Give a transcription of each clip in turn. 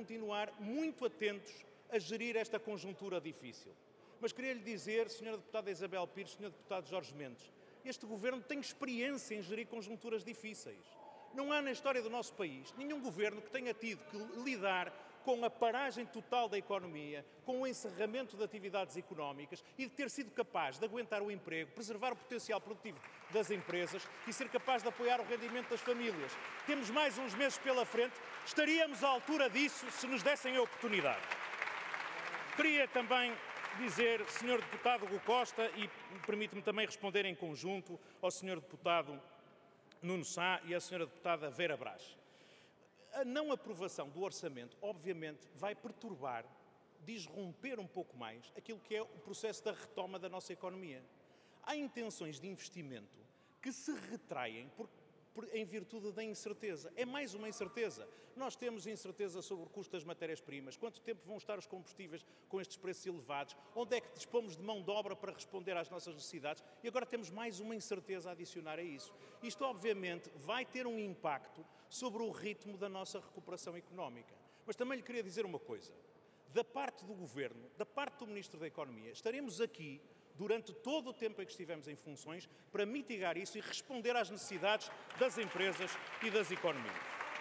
continuar muito atentos a gerir esta conjuntura difícil. Mas queria lhe dizer, Sra. Deputada Isabel Pires, Sr. Deputado Jorge Mendes, este Governo tem experiência em gerir conjunturas difíceis. Não há na história do nosso país nenhum Governo que tenha tido que lidar com a paragem total da economia, com o encerramento de atividades económicas e de ter sido capaz de aguentar o emprego, preservar o potencial produtivo das empresas e ser capaz de apoiar o rendimento das famílias. Temos mais uns meses pela frente, estaríamos à altura disso se nos dessem a oportunidade. Queria também dizer, Sr. Deputado Hugo Costa, e permite-me também responder em conjunto ao Sr. Deputado Nuno Sá e à Sra. Deputada Vera Brás. A não aprovação do orçamento, obviamente, vai perturbar, disromper um pouco mais aquilo que é o processo da retoma da nossa economia. Há intenções de investimento que se retraem em virtude da incerteza. É mais uma incerteza. Nós temos incerteza sobre o custo das matérias-primas, quanto tempo vão estar os combustíveis com estes preços elevados, onde é que dispomos de mão de obra para responder às nossas necessidades e agora temos mais uma incerteza a adicionar a isso. Isto, obviamente, vai ter um impacto sobre o ritmo da nossa recuperação económica. Mas também lhe queria dizer uma coisa. Da parte do Governo, da parte do Ministro da Economia, estaremos aqui durante todo o tempo em que estivemos em funções, para mitigar isso e responder às necessidades das empresas e das economias.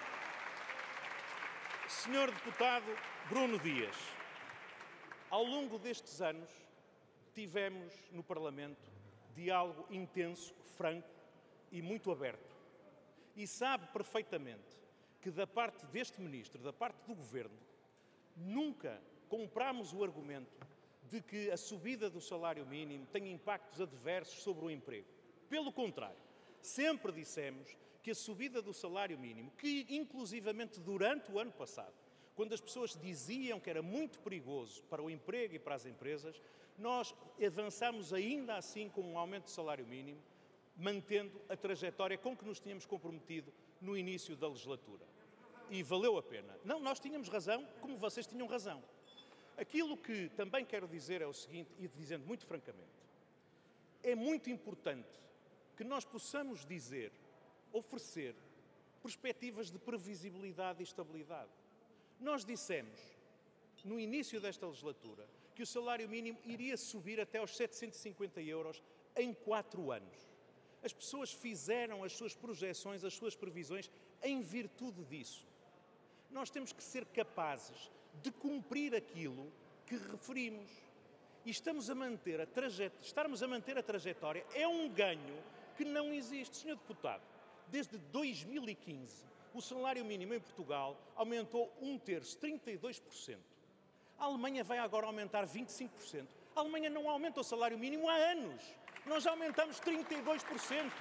Senhor Deputado Bruno Dias, ao longo destes anos tivemos no Parlamento diálogo intenso, franco e muito aberto. E sabe perfeitamente que da parte deste Ministro, da parte do Governo, nunca comprámos o argumento de que a subida do salário mínimo tem impactos adversos sobre o emprego. Pelo contrário, sempre dissemos que a subida do salário mínimo, que inclusivamente durante o ano passado, quando as pessoas diziam que era muito perigoso para o emprego e para as empresas, nós avançamos ainda assim com um aumento do salário mínimo, mantendo a trajetória com que nos tínhamos comprometido no início da legislatura. E valeu a pena. Não, nós tínhamos razão, como vocês tinham razão. Aquilo que também quero dizer é o seguinte, e dizendo muito francamente, é muito importante que nós possamos dizer, oferecer, perspectivas de previsibilidade e estabilidade. Nós dissemos, no início desta legislatura, que o salário mínimo iria subir até aos 750 euros em 4 anos. As pessoas fizeram as suas projeções, as suas previsões em virtude disso. Nós temos que ser capazes de cumprir aquilo que referimos. E estarmos a manter a trajetória é um ganho que não existe. Senhor Deputado, desde 2015, o salário mínimo em Portugal aumentou 1/3, 32%. A Alemanha vai agora aumentar 25%. A Alemanha não aumenta o salário mínimo há anos. Nós já aumentamos 32%.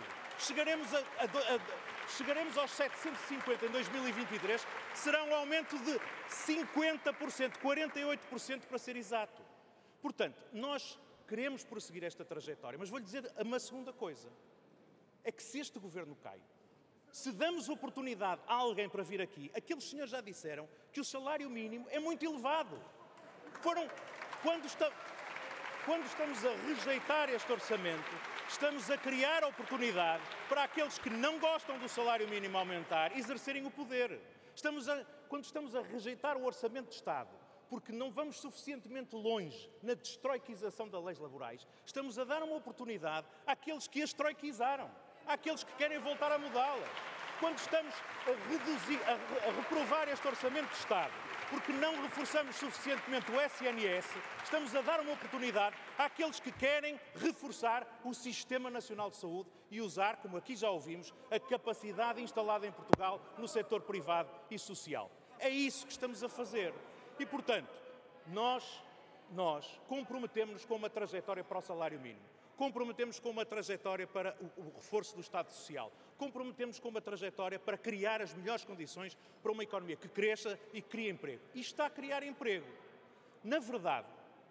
Chegaremos aos 750 em 2023, será um aumento de 50%, 48% para ser exato. Portanto, nós queremos prosseguir esta trajetória, mas vou-lhe dizer uma segunda coisa. É que se este Governo cai, se damos oportunidade a alguém para vir aqui, aqueles senhores já disseram que o salário mínimo é muito elevado. Quando estamos a rejeitar este orçamento, estamos a criar oportunidade para aqueles que não gostam do salário mínimo aumentar exercerem o poder. Quando estamos a rejeitar o orçamento de Estado, porque não vamos suficientemente longe na destroiquização das leis laborais, estamos a dar uma oportunidade àqueles que as estroiquizaram, àqueles que querem voltar a mudá-las. Quando estamos a reprovar este orçamento de Estado, porque não reforçamos suficientemente o SNS, estamos a dar uma oportunidade àqueles que querem reforçar o Sistema Nacional de Saúde e usar, como aqui já ouvimos, a capacidade instalada em Portugal no setor privado e social. É isso que estamos a fazer. E, portanto, nós comprometemos-nos com uma trajetória para o salário mínimo. Comprometemos com uma trajetória para o reforço do Estado Social. Comprometemos com uma trajetória para criar as melhores condições para uma economia que cresça e que crie emprego. E está a criar emprego. Na verdade,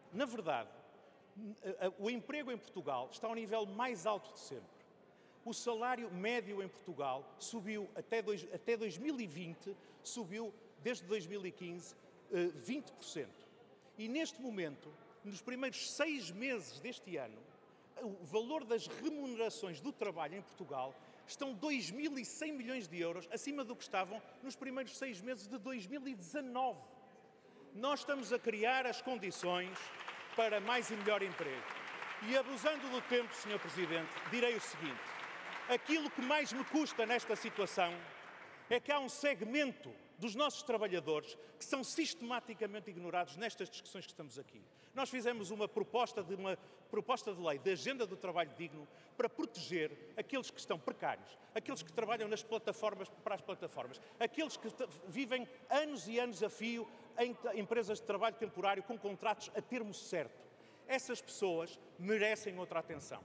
o emprego em Portugal está ao nível mais alto de sempre. O salário médio em Portugal subiu até 2020, subiu desde 2015 20%. E neste momento, nos primeiros 6 meses deste ano, o valor das remunerações do trabalho em Portugal estão 2.100 milhões de euros acima do que estavam nos primeiros 6 meses de 2019. Nós estamos a criar as condições para mais e melhor emprego. E abusando do tempo, Sr. Presidente, direi o seguinte: aquilo que mais me custa nesta situação é que há um segmento dos nossos trabalhadores que são sistematicamente ignorados nestas discussões que estamos aqui. Nós fizemos uma proposta de lei de agenda do trabalho digno para proteger aqueles que estão precários, aqueles que trabalham nas plataformas para as plataformas, aqueles que vivem anos e anos a fio em empresas de trabalho temporário com contratos a termo certo. Essas pessoas merecem outra atenção.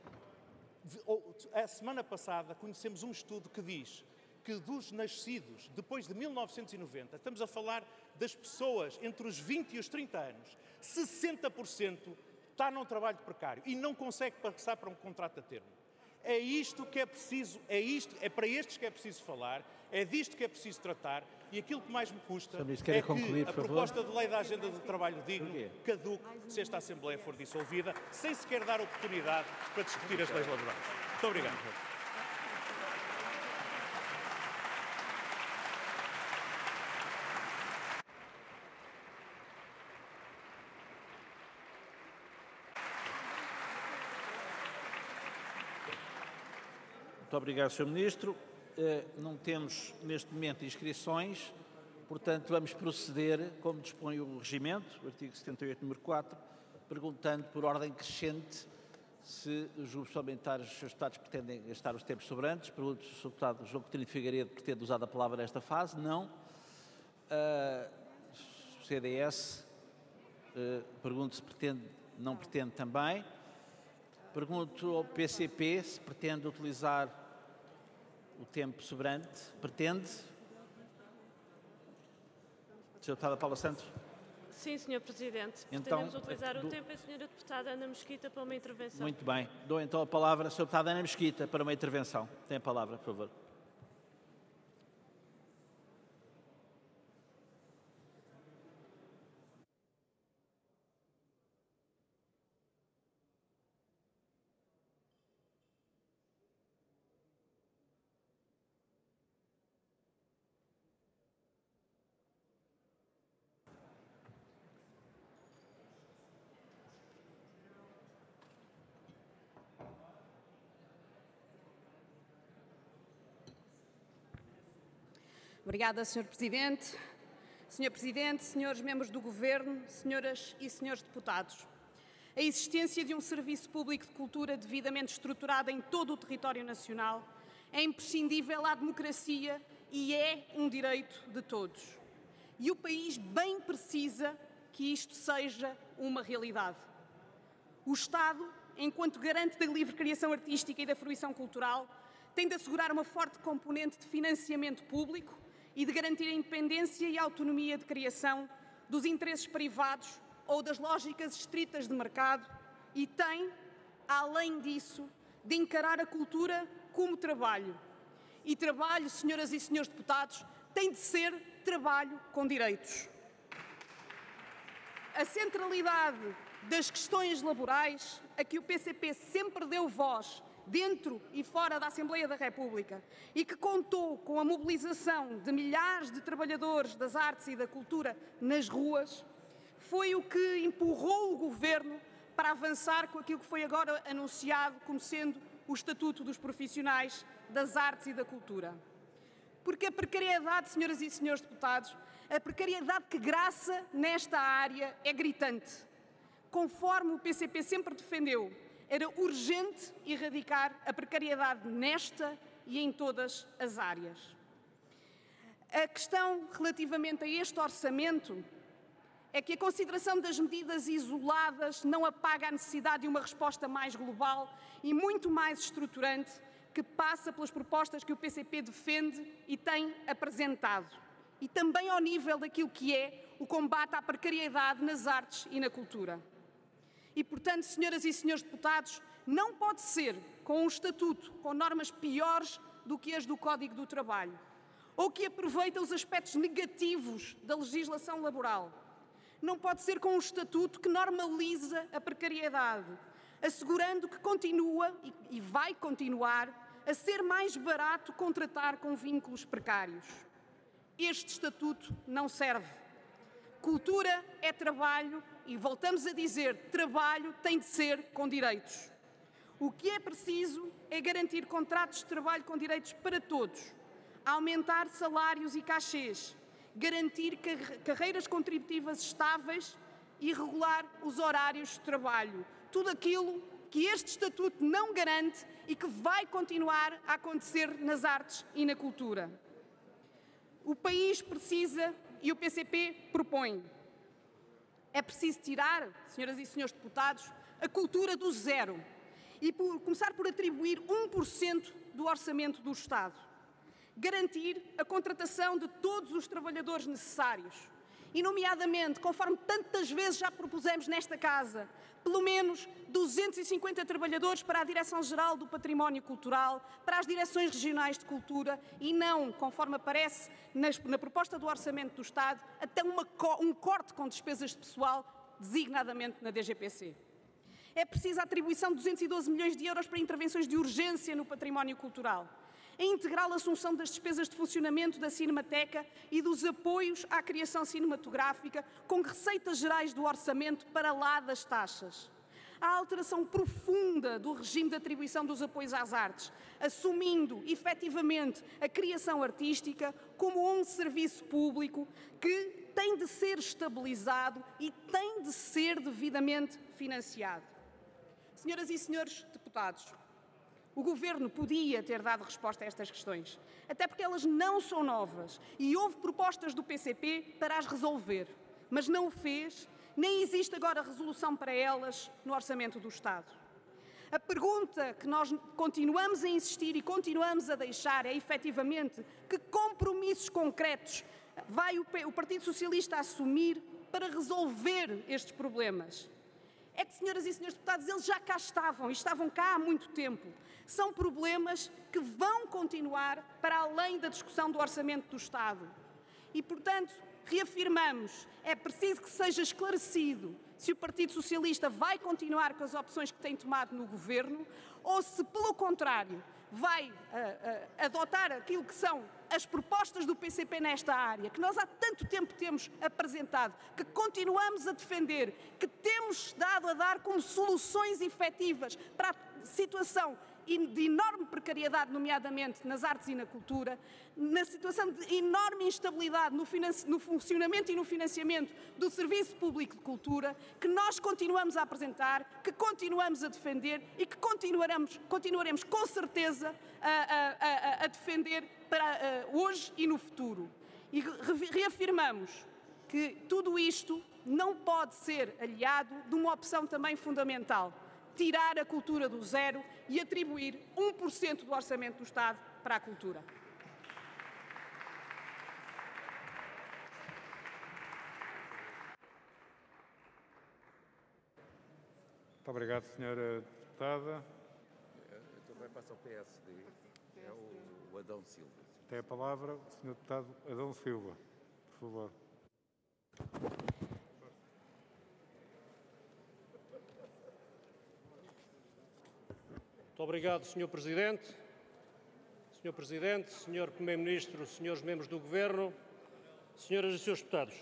A semana passada conhecemos um estudo que diz que dos nascidos depois de 1990, estamos a falar das pessoas entre os 20 e os 30 anos, 60% está num trabalho precário e não consegue passar para um contrato a termo. É isto que é preciso, é para estes que é preciso falar, é disto que é preciso tratar, e aquilo que mais me custa é que a proposta de lei da agenda do trabalho digno caduque se esta Assembleia for dissolvida, sem sequer dar oportunidade para discutir as leis laborais. Muito obrigado. Muito obrigado, Sr. Ministro. Não temos, neste momento, inscrições, portanto, vamos proceder, como dispõe o regimento, o artigo 78, número 4, perguntando por ordem crescente se os grupos parlamentares, os seus deputados, pretendem gastar os tempos sobrantes. Pergunto se o Sr. Deputado João Coutinho de Figueiredo pretende usar a palavra nesta fase. Não. O CDS, pergunto se pretende, não pretende também. Pergunto ao PCP se pretende utilizar o tempo sobrante. Pretende? Sr. Deputada Paula Santos? Sim, Sr. Presidente. Pretendemos utilizar o tempo e a Sra. Deputada Ana Mesquita para uma intervenção. Muito bem. Dou então a palavra à Sra. Deputada Ana Mesquita para uma intervenção. Tem a palavra, por favor. Obrigada, Sr. Presidente. Sr. Presidente, senhores membros do Governo, senhoras e senhores deputados. A existência de um serviço público de cultura devidamente estruturado em todo o território nacional é imprescindível à democracia e é um direito de todos. E o país bem precisa que isto seja uma realidade. O Estado, enquanto garante da livre criação artística e da fruição cultural, tem de assegurar uma forte componente de financiamento público e de garantir a independência e a autonomia de criação dos interesses privados ou das lógicas estritas de mercado e tem, além disso, de encarar a cultura como trabalho. E trabalho, senhoras e senhores deputados, tem de ser trabalho com direitos. A centralidade das questões laborais a que o PCP sempre deu voz dentro e fora da Assembleia da República e que contou com a mobilização de milhares de trabalhadores das artes e da cultura nas ruas, foi o que empurrou o Governo para avançar com aquilo que foi agora anunciado como sendo o Estatuto dos Profissionais das Artes e da Cultura. Porque a precariedade, senhoras e senhores deputados, a precariedade que graça nesta área é gritante. Conforme o PCP sempre defendeu, era urgente erradicar a precariedade nesta e em todas as áreas. A questão relativamente a este orçamento é que a consideração das medidas isoladas não apaga a necessidade de uma resposta mais global e muito mais estruturante que passa pelas propostas que o PCP defende e tem apresentado. E também ao nível daquilo que é o combate à precariedade nas artes e na cultura. E, portanto, senhoras e senhores deputados, não pode ser com um estatuto com normas piores do que as do Código do Trabalho, ou que aproveita os aspectos negativos da legislação laboral. Não pode ser com um estatuto que normaliza a precariedade, assegurando que continua e vai continuar a ser mais barato contratar com vínculos precários. Este estatuto não serve. Cultura é trabalho e, voltamos a dizer, trabalho tem de ser com direitos. O que é preciso é garantir contratos de trabalho com direitos para todos, aumentar salários e cachês, garantir carreiras contributivas estáveis e regular os horários de trabalho. Tudo aquilo que este Estatuto não garante e que vai continuar a acontecer nas artes e na cultura. O país precisa e o PCP propõe. É preciso tirar, senhoras e senhores deputados, a cultura do zero e começar por atribuir 1% do orçamento do Estado. Garantir a contratação de todos os trabalhadores necessários e, nomeadamente, conforme tantas vezes já propusemos nesta Casa, pelo menos 250 trabalhadores para a Direção-Geral do Património Cultural, para as Direções Regionais de Cultura e não, conforme aparece na proposta do Orçamento do Estado, até um corte com despesas de pessoal, designadamente na DGPC. É preciso a atribuição de 212 milhões de euros para intervenções de urgência no património cultural. A integral assunção das despesas de funcionamento da Cinemateca e dos apoios à criação cinematográfica com receitas gerais do orçamento para lá das taxas. A alteração profunda do regime de atribuição dos apoios às artes, assumindo efetivamente a criação artística como um serviço público que tem de ser estabilizado e tem de ser devidamente financiado. Senhoras e senhores deputados, o Governo podia ter dado resposta a estas questões, até porque elas não são novas e houve propostas do PCP para as resolver, mas não o fez, nem existe agora resolução para elas no Orçamento do Estado. A pergunta que nós continuamos a insistir e continuamos a deixar é, efetivamente, que compromissos concretos vai o Partido Socialista assumir para resolver estes problemas? É que, senhoras e senhores deputados, eles já cá estavam e estavam cá há muito tempo. São problemas que vão continuar para além da discussão do Orçamento do Estado. E, portanto, reafirmamos, é preciso que seja esclarecido se o Partido Socialista vai continuar com as opções que tem tomado no Governo ou se, pelo contrário, vai adotar aquilo que são as propostas do PCP nesta área, que nós há tanto tempo temos apresentado, que continuamos a defender, que temos dado a dar como soluções efetivas para a situação de enorme precariedade, nomeadamente nas artes e na cultura, na situação de enorme instabilidade no funcionamento e no financiamento do Serviço Público de Cultura, que nós continuamos a apresentar, que continuamos a defender e que continuaremos com certeza a defender para hoje e no futuro. E reafirmamos que tudo isto não pode ser aliado de uma opção também fundamental: tirar a cultura do zero e atribuir 1% do orçamento do Estado para a cultura. Muito obrigado, Sra. Deputada. Também passa ao PSD, é o Adão Silva. Tem a palavra o Sr. Deputado Adão Silva, por favor. Muito obrigado, Sr. Presidente. Sr. Presidente, Sr. Primeiro-Ministro, Srs. Membros do Governo, Senhoras e Srs. Deputados.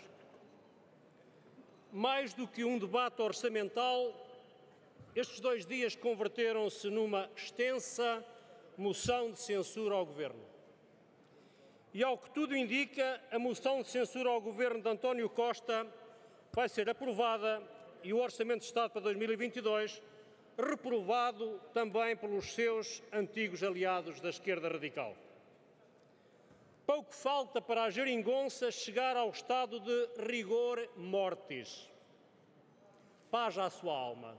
Mais do que um debate orçamental, estes 2 dias converteram-se numa extensa moção de censura ao Governo. E, ao que tudo indica, a moção de censura ao Governo de António Costa vai ser aprovada e o Orçamento de Estado para 2022 reprovado também pelos seus antigos aliados da esquerda radical. Pouco falta para a geringonça chegar ao estado de rigor mortis. Paz à sua alma.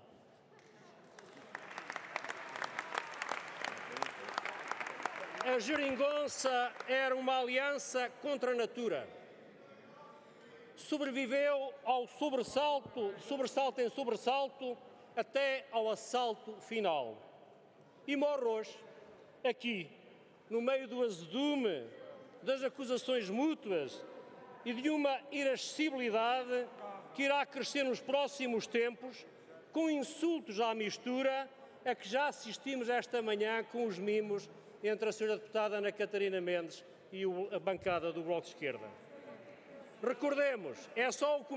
A geringonça era uma aliança contra a natura. Sobreviveu ao sobressalto em sobressalto, até ao assalto final. E morre hoje, aqui, no meio do azedume, das acusações mútuas e de uma irascibilidade que irá crescer nos próximos tempos, com insultos à mistura a que já assistimos esta manhã com os mimos entre a Sra. Deputada Ana Catarina Mendes e a bancada do Bloco de Esquerda. Recordemos, é só o